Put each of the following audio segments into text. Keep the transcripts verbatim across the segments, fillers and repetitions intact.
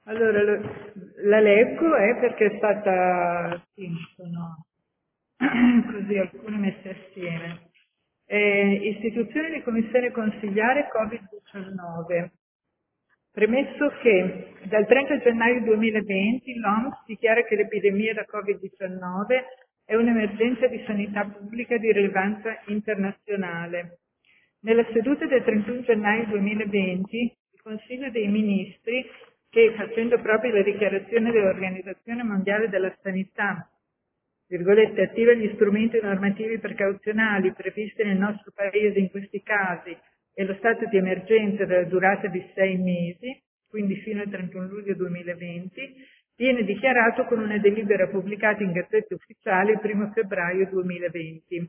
Allora, lo- la leggo è perché è stata, sì, sono così alcune messe assieme. Eh, istituzione di commissione consigliare Covid diciannove. Premesso che dal trenta gennaio duemilaventi l'O M S dichiara che l'epidemia da Covid diciannove è un'emergenza di sanità pubblica di rilevanza internazionale. Nella seduta del trentuno gennaio duemilaventi, il Consiglio dei Ministri, che facendo proprio la dichiarazione dell'Organizzazione Mondiale della Sanità, virgolette, attiva gli strumenti normativi precauzionali previsti nel nostro Paese in questi casi e lo stato di emergenza della durata di sei mesi, quindi fino al trentuno luglio duemilaventi, viene dichiarato con una delibera pubblicata in Gazzetta Ufficiale il primo febbraio duemilaventi.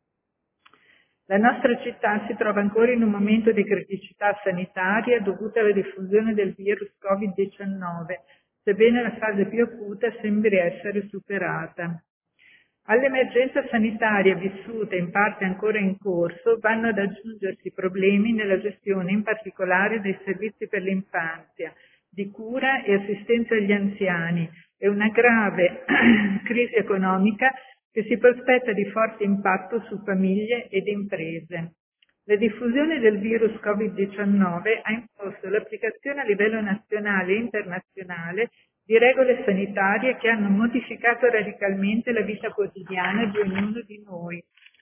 La nostra città si trova ancora in un momento di criticità sanitaria dovuta alla diffusione del virus Covid diciannove, sebbene la fase più acuta sembri essere superata. All'emergenza sanitaria vissuta e in parte ancora in corso vanno ad aggiungersi problemi nella gestione in particolare dei servizi per l'infanzia, di cura e assistenza agli anziani e una grave crisi economica che si prospetta di forte impatto su famiglie ed imprese. La diffusione del virus Covid diciannove ha imposto l'applicazione a livello nazionale e internazionale di regole sanitarie che hanno modificato radicalmente la vita quotidiana di ognuno di noi,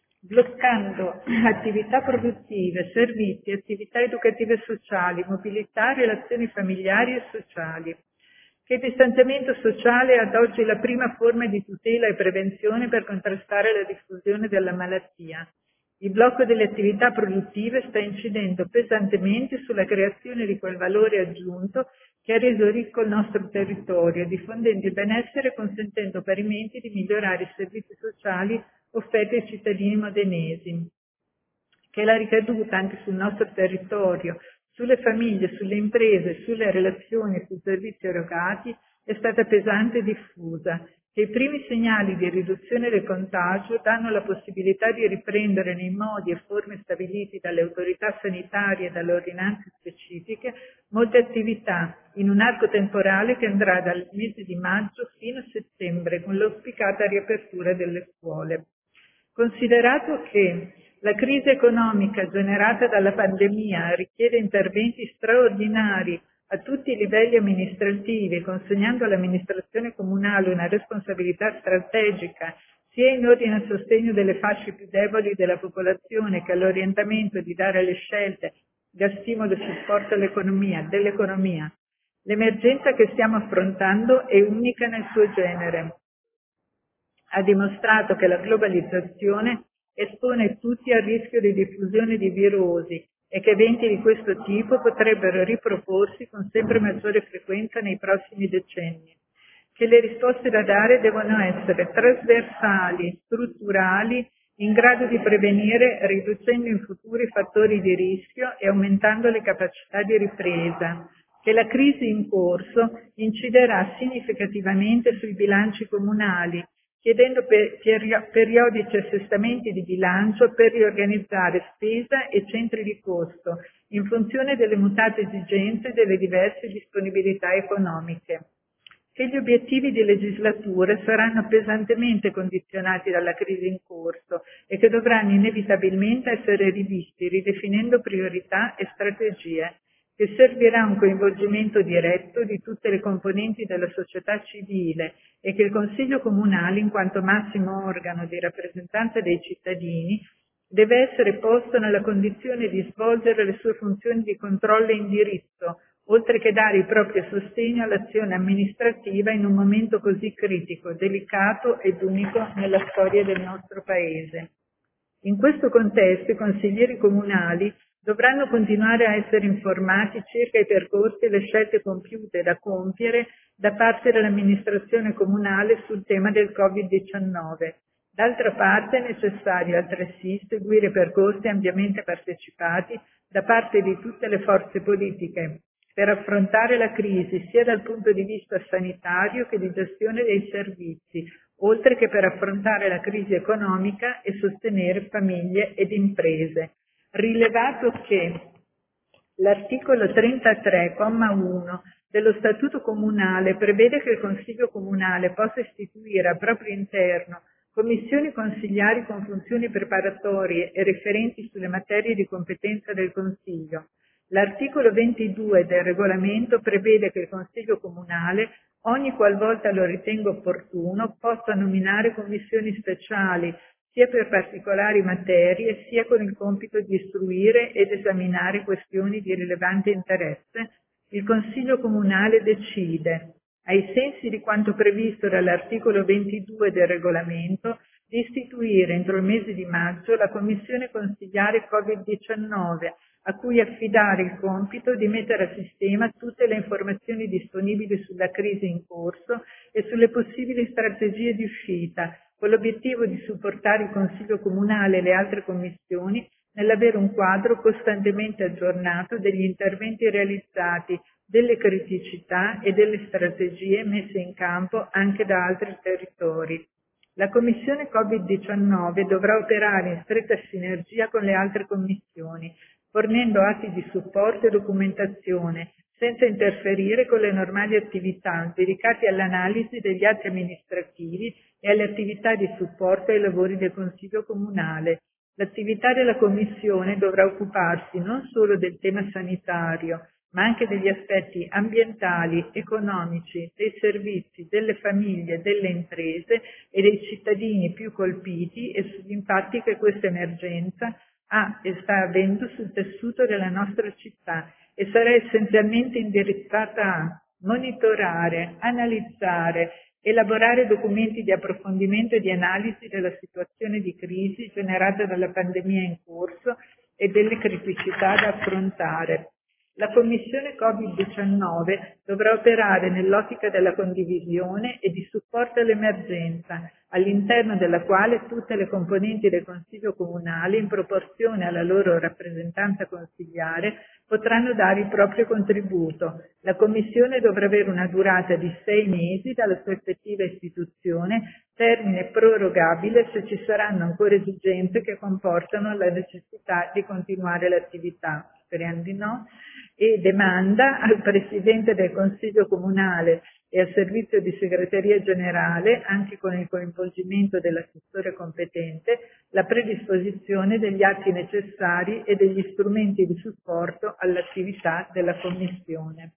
bloccando attività produttive, servizi, attività educative e sociali, mobilità, relazioni familiari e sociali. Che il distanziamento sociale è ad oggi la prima forma di tutela e prevenzione per contrastare la diffusione della malattia. Il blocco delle attività produttive sta incidendo pesantemente sulla creazione di quel valore aggiunto che ha reso ricco il nostro territorio, diffondendo il benessere e consentendo parimenti di migliorare i servizi sociali offerti ai cittadini modenesi. Che la ricaduta anche sul nostro territorio, sulle famiglie, sulle imprese, sulle relazioni e sui servizi erogati è stata pesante e diffusa, che i primi segnali di riduzione del contagio danno la possibilità di riprendere nei modi e forme stabiliti dalle autorità sanitarie e dalle ordinanze specifiche molte attività in un arco temporale che andrà dal mese di maggio fino a settembre con l'auspicata riapertura delle scuole. Considerato che la crisi economica generata dalla pandemia richiede interventi straordinari a tutti i livelli amministrativi, consegnando all'amministrazione comunale una responsabilità strategica sia in ordine al sostegno delle fasce più deboli della popolazione che all'orientamento di dare alle scelte da stimolo e supporto all'economia, dell'economia. L'emergenza che stiamo affrontando è unica nel suo genere. Ha dimostrato che la globalizzazione espone tutti al rischio di diffusione di virosi e che eventi di questo tipo potrebbero riproporsi con sempre maggiore frequenza nei prossimi decenni, che le risposte da dare devono essere trasversali, strutturali, in grado di prevenire riducendo in futuro i fattori di rischio e aumentando le capacità di ripresa, che la crisi in corso inciderà significativamente sui bilanci comunali, chiedendo per, per, periodici assestamenti di bilancio per riorganizzare spesa e centri di costo in funzione delle mutate esigenze e delle diverse disponibilità economiche. Che gli obiettivi di legislatura saranno pesantemente condizionati dalla crisi in corso e che dovranno inevitabilmente essere rivisti, ridefinendo priorità e strategie, che servirà un coinvolgimento diretto di tutte le componenti della società civile e che il Consiglio Comunale, in quanto massimo organo di rappresentanza dei cittadini, deve essere posto nella condizione di svolgere le sue funzioni di controllo e indirizzo, oltre che dare il proprio sostegno all'azione amministrativa in un momento così critico, delicato ed unico nella storia del nostro Paese. In questo contesto i consiglieri comunali dovranno continuare a essere informati circa i percorsi e le scelte compiute da compiere da parte dell'amministrazione comunale sul tema del Covid diciannove. D'altra parte è necessario altresì seguire percorsi ampiamente partecipati da parte di tutte le forze politiche per affrontare la crisi sia dal punto di vista sanitario che di gestione dei servizi, oltre che per affrontare la crisi economica e sostenere famiglie ed imprese. Rilevato che l'articolo trentatré, comma uno dello Statuto Comunale prevede che il Consiglio Comunale possa istituire al proprio interno commissioni consigliari con funzioni preparatorie e referenti sulle materie di competenza del Consiglio. L'articolo ventidue del regolamento prevede che il Consiglio Comunale, ogni qualvolta lo ritenga opportuno, possa nominare commissioni speciali sia per particolari materie, sia con il compito di istruire ed esaminare questioni di rilevante interesse. Il Consiglio Comunale decide, ai sensi di quanto previsto dall'articolo ventidue del regolamento, di istituire entro il mese di maggio la Commissione consigliare Covid diciannove, a cui affidare il compito di mettere a sistema tutte le informazioni disponibili sulla crisi in corso e sulle possibili strategie di uscita, con l'obiettivo di supportare il Consiglio Comunale e le altre commissioni nell'avere un quadro costantemente aggiornato degli interventi realizzati, delle criticità e delle strategie messe in campo anche da altri territori. La Commissione Covid diciannove dovrà operare in stretta sinergia con le altre commissioni, fornendo atti di supporto e documentazione, senza interferire con le normali attività dedicate all'analisi degli atti amministrativi e alle attività di supporto ai lavori del Consiglio Comunale. L'attività della Commissione dovrà occuparsi non solo del tema sanitario, ma anche degli aspetti ambientali, economici, dei servizi, delle famiglie, delle imprese e dei cittadini più colpiti e sugli impatti che questa emergenza ha e sta avendo sul tessuto della nostra città, e sarà essenzialmente indirizzata a monitorare, analizzare, elaborare documenti di approfondimento e di analisi della situazione di crisi generata dalla pandemia in corso e delle criticità da affrontare. La Commissione Covid diciannove dovrà operare nell'ottica della condivisione e di supporto all'emergenza, all'interno della quale tutte le componenti del Consiglio Comunale, in proporzione alla loro rappresentanza consigliare, potranno dare il proprio contributo. La Commissione dovrà avere una durata di sei mesi dalla sua effettiva istituzione, termine prorogabile se ci saranno ancora esigenze che comportano la necessità di continuare l'attività. Speriamo di no, e demanda al Presidente del Consiglio Comunale e al Servizio di Segreteria Generale, anche con il coinvolgimento dell'assessore competente, la predisposizione degli atti necessari e degli strumenti di supporto all'attività della Commissione.